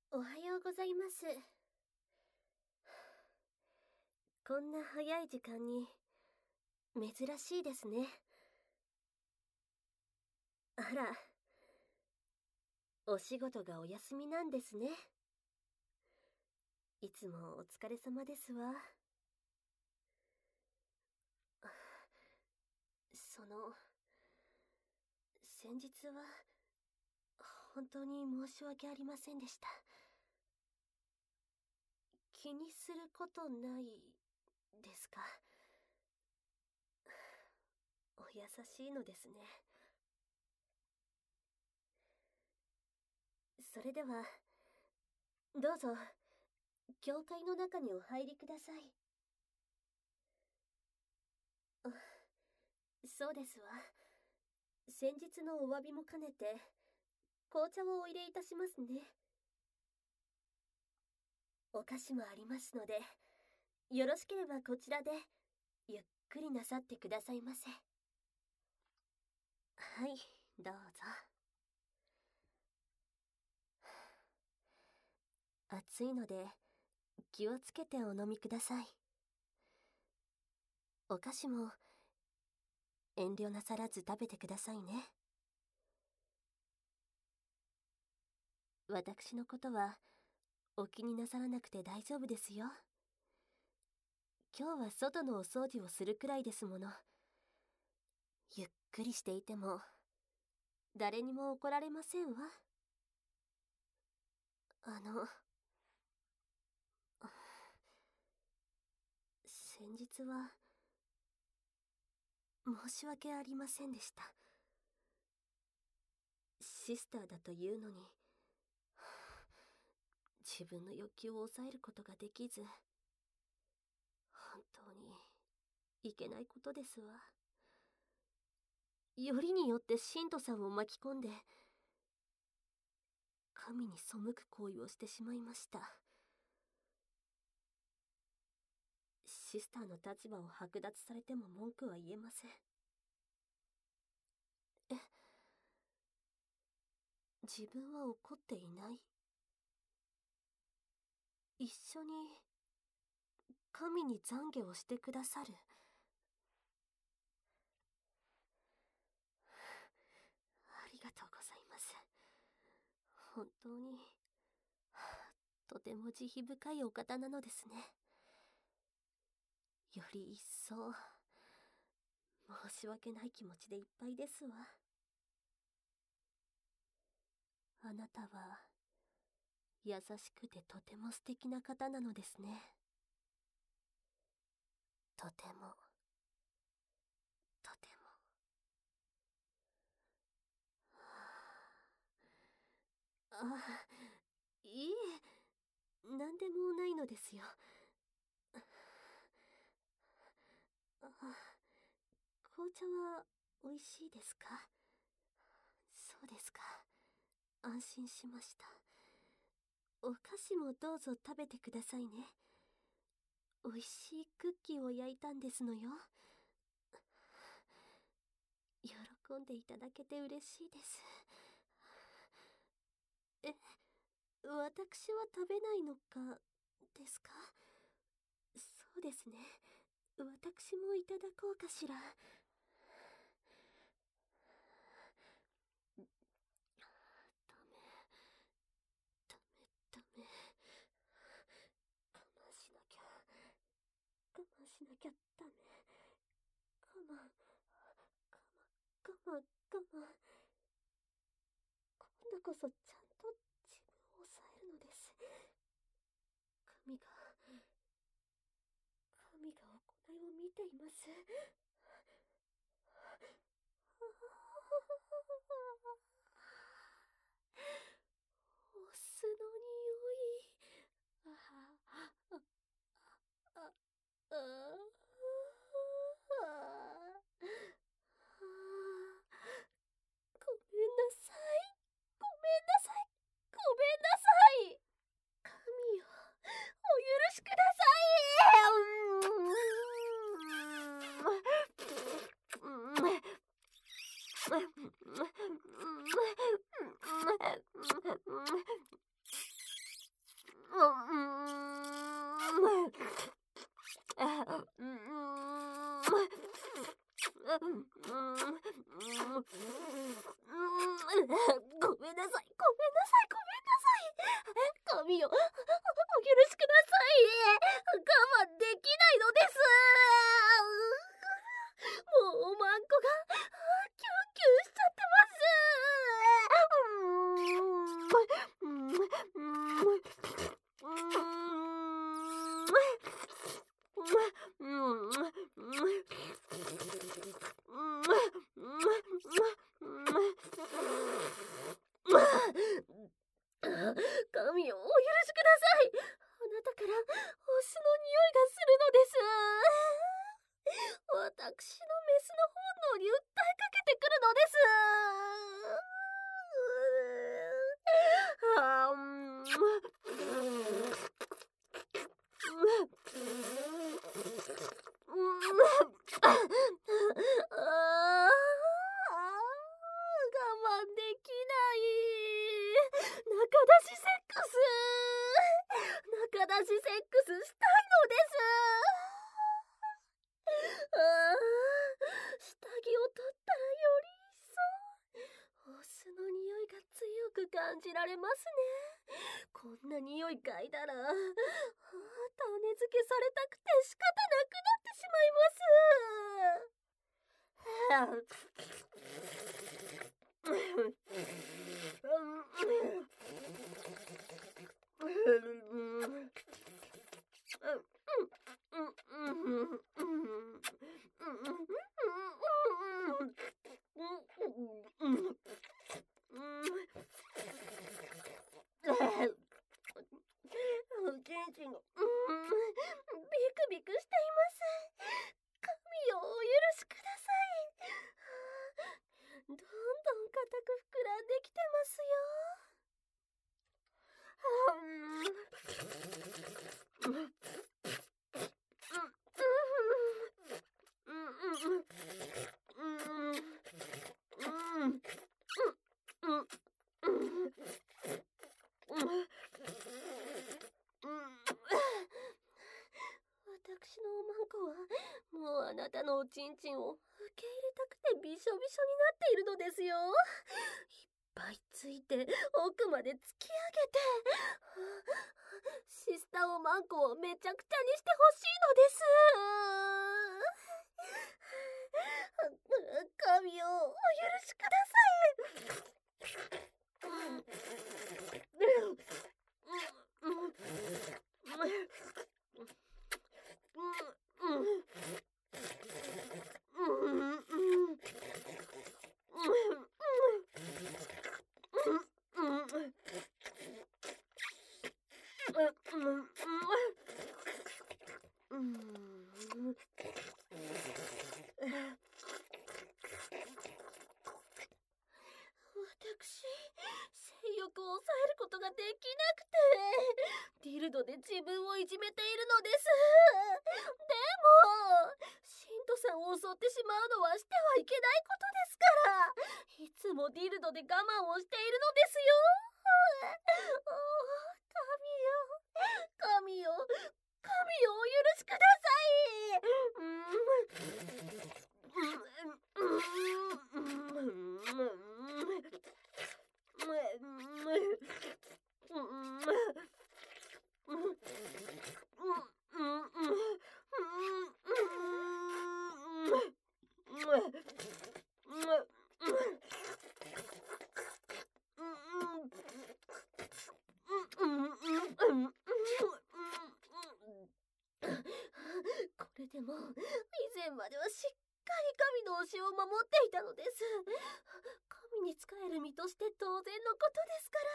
おはようございます。こんな早い時間に珍しいですね。あら、お仕事がお休みなんですね。いつもお疲れ様ですわ。先日は本当に申し訳ありませんでした。気にすることないですか？お優しいのですね。それでは、どうぞ、教会の中にお入りください。そうですわ。先日のお詫びも兼ねて、紅茶をお入れいたしますね。お菓子もありますので、よろしければこちらで、ゆっくりなさってくださいませ。はい、どうぞ。暑いので、気をつけてお飲みください。お菓子も、遠慮なさらず食べてくださいね。私のことは、お気になさらなくて大丈夫ですよ。今日は外のお掃除をするくらいですもの。ゆっくりしていても、誰にも怒られませんわ。先日は、申し訳ありませんでした。シスターだというのに、自分の欲求を抑えることができず、本当にいけないことですわ。よりによって信徒さんを巻き込んで、神に背く行為をしてしまいました。シスターの立場を剥奪されても文句は言えません。自分は怒っていない。一緒に神に懺悔をしてくださる。ありがとうございます。本当に、とても慈悲深いお方なのですね。より一層、申し訳ない気持ちでいっぱいですわ。あなたは、優しくてとても素敵な方なのですね。とても、とても。あ、いいえ、なんでもないのですよ。紅茶は美味しいですか？そうですか。安心しました。お菓子もどうぞ食べてくださいね。美味しいクッキーを焼いたんですのよ。喜んでいただけて嬉しいです。私は食べないのか、ですか？そうですね。私もいただこうかしら。ダメ、ダメ、ダメ。我慢しなきゃ。我慢しなきゃダメ。我慢、我慢、我慢。今度こそちゃんと自分を抑えるのです。神が行いを見ています。お酢の匂い。ああごめんなさい。ごめんなさい。ごめんなさい。神よ、お許しください。 神をお許しください。あなたからオスの匂いがするのです。私のメスの本能に訴えかけてくるのです。あ我慢できない。中出しセックス。中出しセックスしたいのです。下着を取ったらより一層オスの匂いが強く感じられますね。こんな匂い嗅いだら種付けされたくて仕方なくなってしまいます。おちんちんがビクビクしています。神をお許しください。どんどん固く膨らんできてますよ。私のおまんこはもうあなたのおちんちんを受け入れたくてびしょびしょになっているのですよ。いっぱいついて奥まで突き上げてシスターおまんこをめちゃくちゃにしてほしいのです。神をお許しください。私、性欲を抑えることができなくて、ディルドで自分をいじめているのです。でも、シントさんを襲ってしまうのはしてはいけないことですから、いつもディルドで我慢をしているのですよ。神よ、神よお許しください。これでも以前まではしっかり神の教えを守っていたのです。神に仕える身として当然のことですから。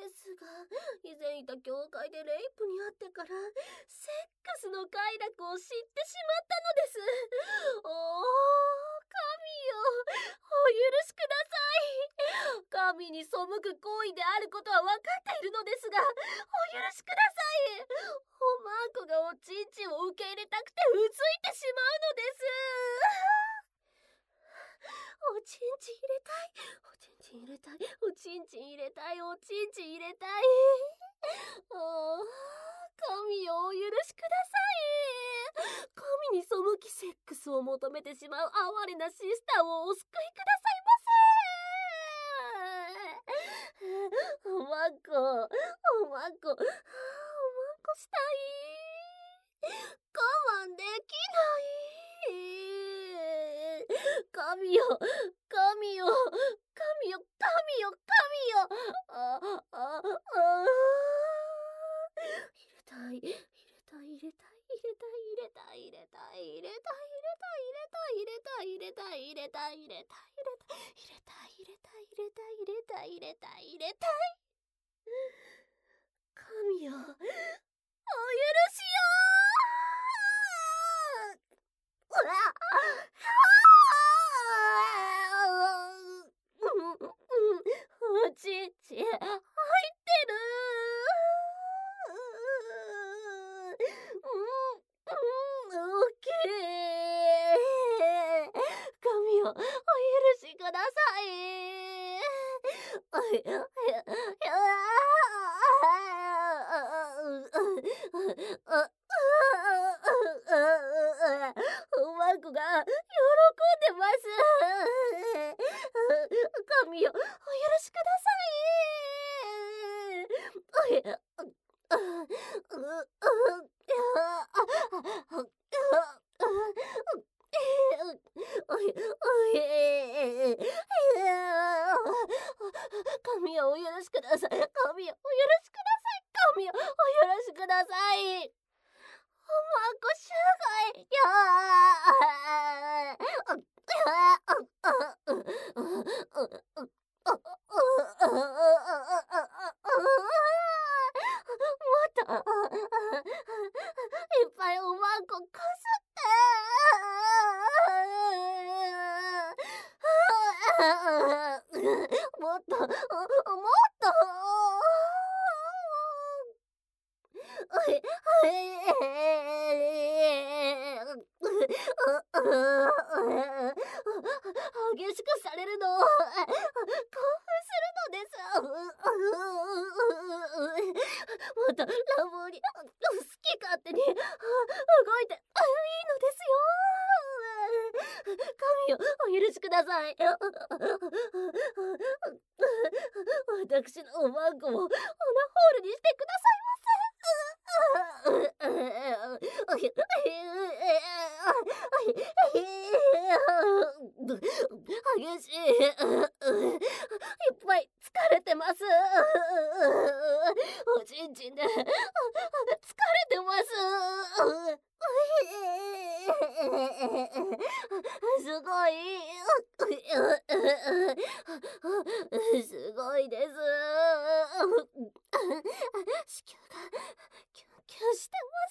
ですが以前いた教会でレイプにあってからセックスの快楽を知ってしまったのです。おー、神よお許しください。神に背く行為であることは分かっているのですが、お許しください。おまんこがおちんちんを受け入れたくてうついてしまうのです。おちんちん入れたい、おちんちん入れたい、おちんちん入れたい、おちんちん入れたい。神よお許しください。神に背きセックスを求めてしまう哀れなシスターをお救いくださいませ。おまんこ、おまんこ、おまんこしたい。我慢できない。神よ、神よ、神よ、神よ、神よ。 れたい。神よ、お許しよう。おちんちん入ってる。大きい。神よ、お許しください。おまんこが喜んでます。神よ、お許しください。神よ、お許しください。神よ、お許しください。神よ、お許しください。おまんこしゅうがい。もっといっぱいおまんここすってもっともっと激しくされるの興奮するのです。もっと乱暴に好き勝手に動いていいのですよ。神よ、お許しください。私のおまんこをオナホールにしてくださいませ。激しい。いっぱい疲れてます。おちんちんで疲れてます。すごい。すごいです。子宮がキュンキュンしてます。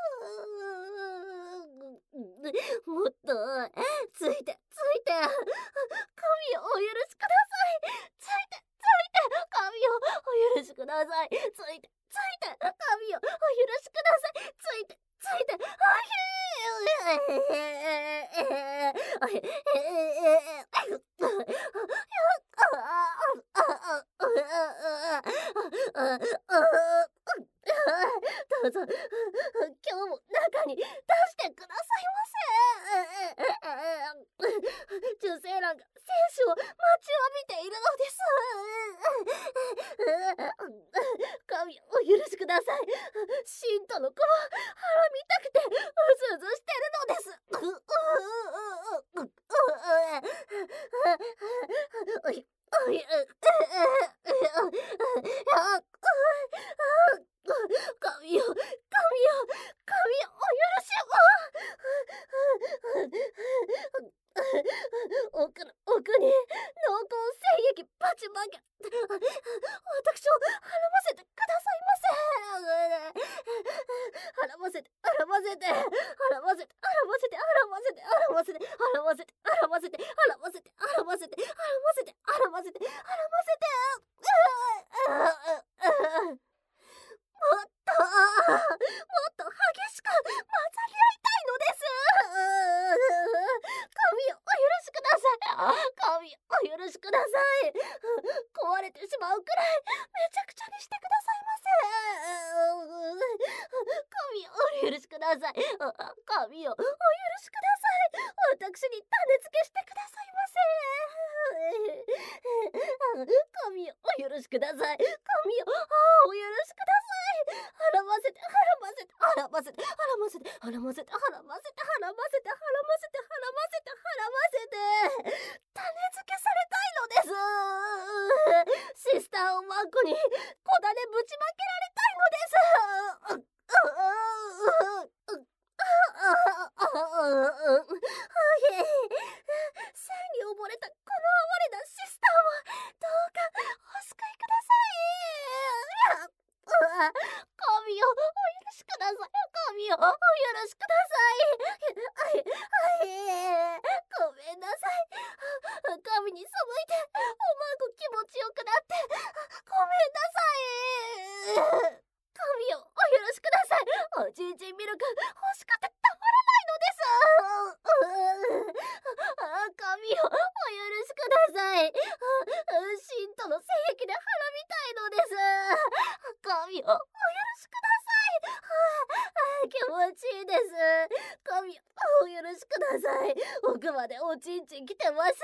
もっとついてついて。神よ、お許しください。ついてついて。神よ、お許しください。ついてついて。神よ、お許しください。ついてついて。どうぞ、今日も中に出してくださいませ。受精卵が精子を待ちわびているのです。神よ、お許しください。信徒の子は腹見たくてうずうずしてるのです。神よ、神よ、神よ、お許しを。奥に濃厚精液バチバキ。私を払わせてくださいませ。払わせて払わせて払わせて払わせて払わせて払わせて払わせて払わせて払わせて払わせて払わせて払わせて払わせて。もっと激しく混ざり合いたいのです。神よ、お許しください。神よ、お許しください。壊れてしまうくらいめちゃくちゃにしてくださいませ。神よ、お許しください。神よ、お許しください。私に種付けしてくださいませ。神よ、お許しください。神よ、お許しください。払わせて払わせて払わせて払わせて払わせて払わせて払わせて払わせて払わせて払わせて種付けされたいのです。シスターおまんこに小種ぶちまけられたいのです。性に溺れたこの哀れなシスターをどうかお救いくだ神よ、お許しください。おちんちんミルク欲しくてたまらないのです。神よ、お許しください。信徒の精液で腹みたいのです。神よ、お許しください。気持ちいいです。神よ、お許しください。奥までおちんちん来てます。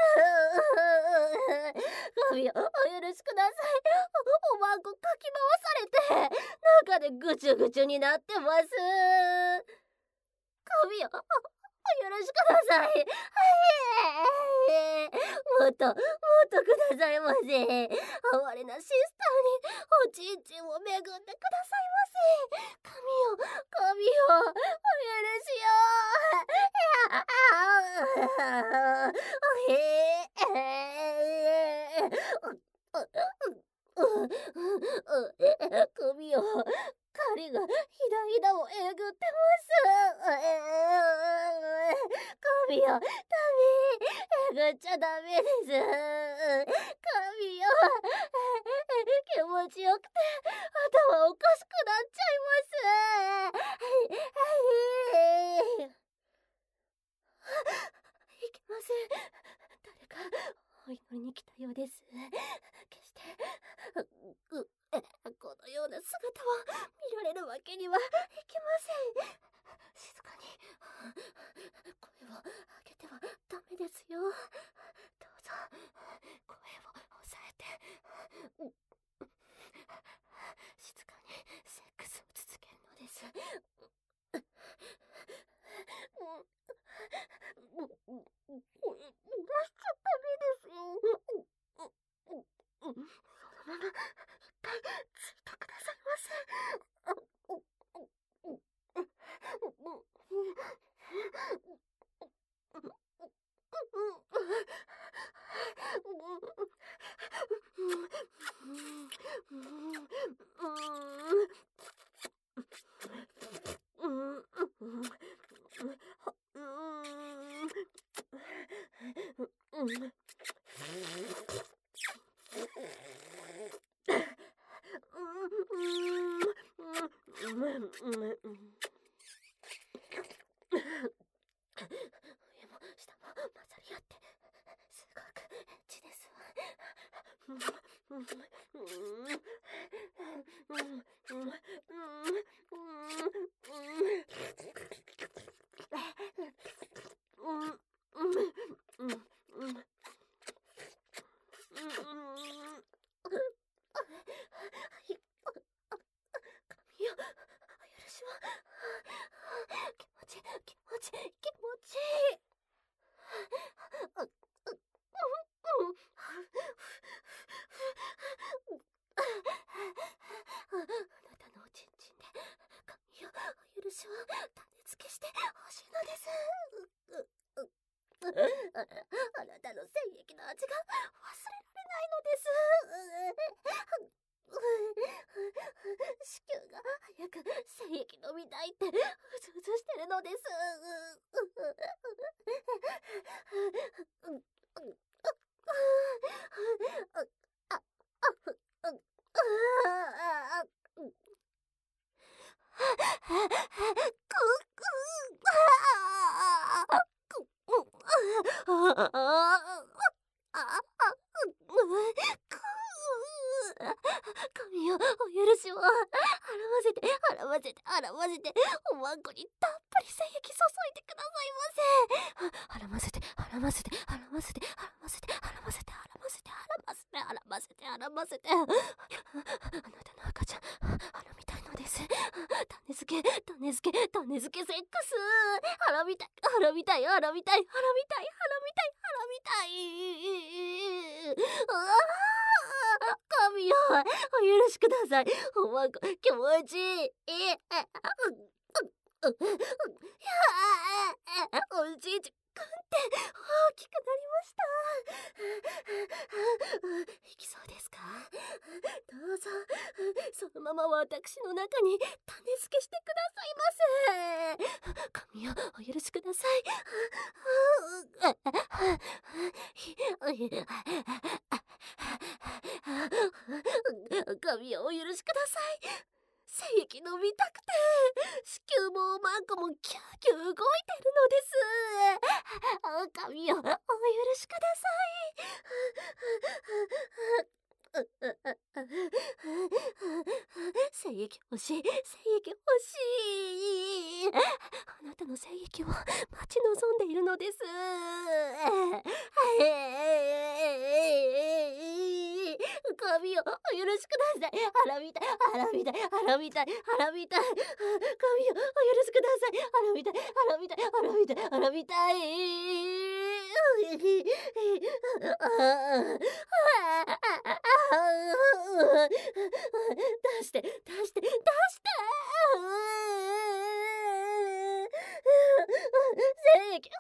神よ、お許しください。おまんこかき回されて中でぐちゅぐちゅになってます。神よ、お許しください。もっとくださいませ。哀れなシスターにおちんちんを恵んでくださいませ。神よ、お許しよ。首を針がひだひだをえぐってます。神よ、ダメ、えぐっちゃダメです。神よ、気持ちよくて頭おかしくなっちゃいます。いけません。誰かお祈りに来たようです。決してこのような姿を見られるわけにはいけません。静かに声を上げてはダメですよ。どうぞ声を抑えて静かにセックスを続けるのです。これ漏らしちゃダメですよ。そのままいっぱいついてくださいませ。上も下も混ざり合ってすごくエッチですわ。神よ、お許しを。気持ちいい。あなたのおちんちんで神よ、お許しを種付けしてほしいのです。あなたの精液の味が忘れられないのです。子宮が早く精液飲みたいってうずうずしてるのです。神よ、お許しを。洗わせておまんこにたっぷり精液注いでくださいませ。洗わせてあなたの赤ちゃん腹みたいのです。種付けセックス。腹みたい。神よ、お許しください。おまんこ気持ちいい。おちんちん大きくなりました。いきそうですか？どうぞ、そのまま私の中に種付けしてくださいませ。神をお許しください。神をお許しください。精液飲みたくて、子宮もマンコもキューキュー動いてるのです。神をお許しください。精液欲しい、精液欲しい。あなたの精液を待ち望んでいるのです。神をお許しください。腹みたい、腹みたい、腹みたい、腹みたい。神をお許しください。腹みたい、腹みたい、腹みたい、腹みたい。出して、出して、出して。精液欲しいです。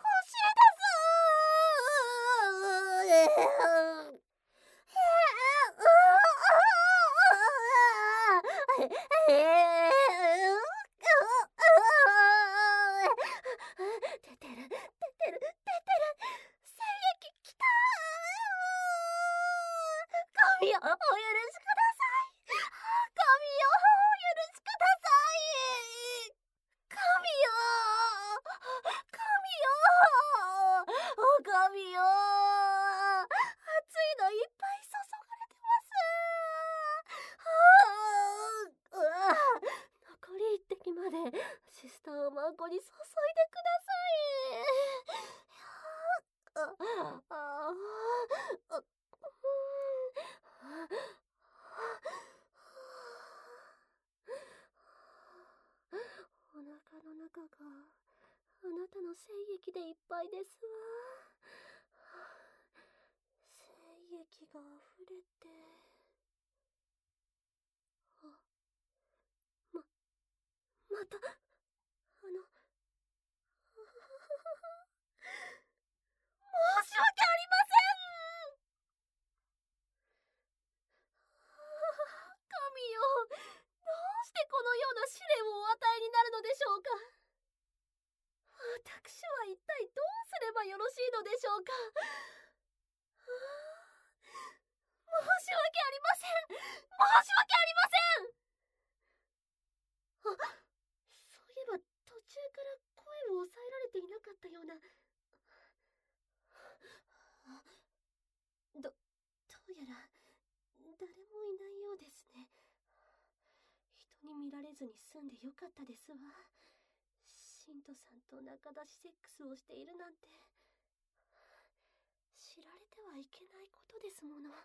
出てる、出てる、出てる。精液きた。神をお許しください。神をお許しください。神よ、神よ、熱いのいっぱい注がれてます。残り一滴までシスターをマンコに注いでください。お腹の中があなたの精液でいっぱいですわ。精液が溢れて、また、申し訳ありません。神よ、どうしてこのような試練をお与えになるのでしょうか。私は一体どうすればよろしいのでしょうか。申し訳ありません。申し訳ありません。そういえば途中から声を抑えられていなかったような。どうやら誰もいないようですね。人に見られずに済んでよかったですわ。信徒さんと仲出しセックスをしているなんて知られてはいけないことですもの。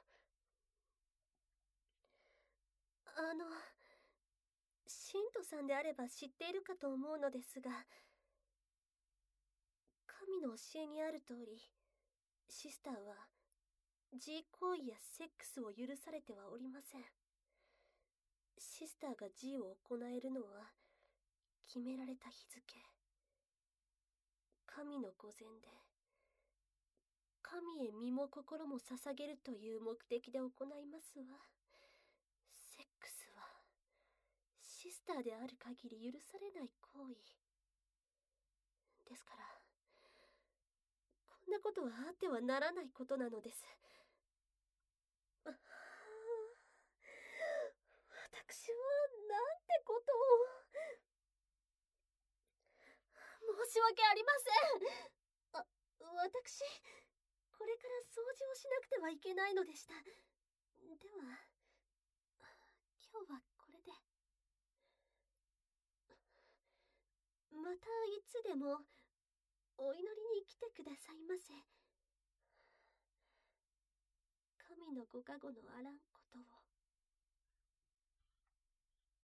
信徒さんであれば知っているかと思うのですが、神の教えにある通り、シスターはG 行為やセックスを許されてはおりません。シスターが G を行えるのは決められた日付、神の御前で神へ身も心も捧げるという目的で行いますわ。セックスはシスターである限り許されない行為ですから、こんなことはあってはならないことなのです。私はなんてことを。申し訳ありません。私、これから掃除をしなくてはいけないのでした。では、今日はこれで。またいつでもお祈りに来てくださいませ。神のご加護のあらんことを。